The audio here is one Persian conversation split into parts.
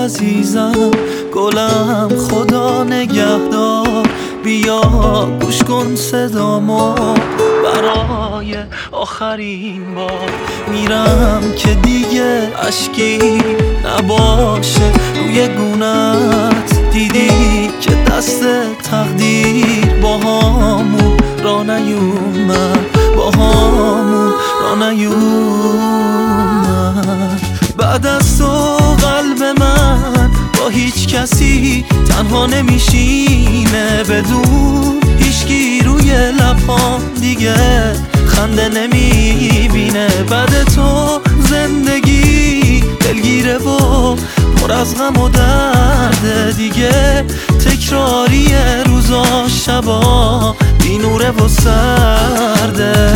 عزیزم گلم خدا نگهدار. بیا گوش کن صدامو برای آخرین بار. میرم که دیگه اشکی نباشه روی گونت. دیدی که دست تقدیر باهامون را نیومد، باهامون را نیومد. بعد از تو قلب من با هیچ کسی تنها نمیشینه، بدون هیچکی روی لبام دیگه خنده نمیبینه. بعد تو زندگی دلگیره و پر از غم و درده، دیگه تکراری روزا شبا بی نوره و سرده.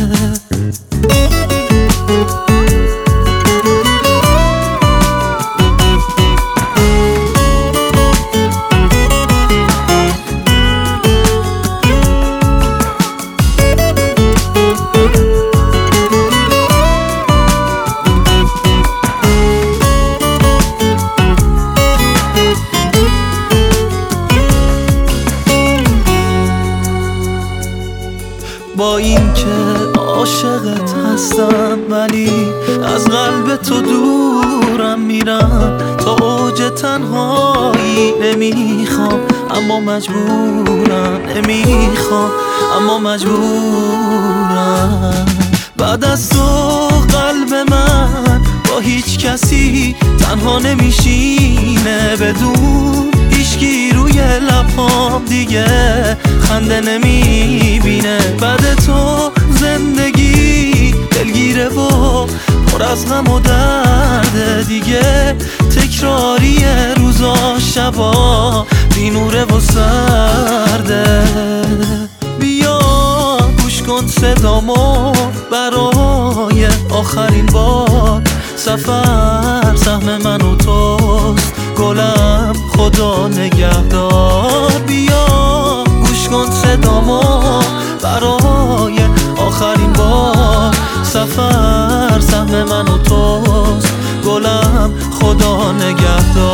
با این که عاشقت هستم ولی از قلب تو دورم، میرم تا اوج تنهایی. نمیخوام اما مجبورم، نمیخوام اما مجبورم. بعد از تو قلب من با هیچ کسی تنها نمیشینه، بدون هیچکی روی لبام دیگه خنده نمیبینه. بعد تو زندگی دلگیره و پر از غم و درده، دیگه تکراری روزا شبا بی نوره و سرده. بیا گوش کن صدامو برای آخرین بار. سفر سهم من و توست گلم خدا نگهدار. بیا گوش کن صدامو برای آخرین بار. سفر سهم من و توست گلم خدا نگهدار.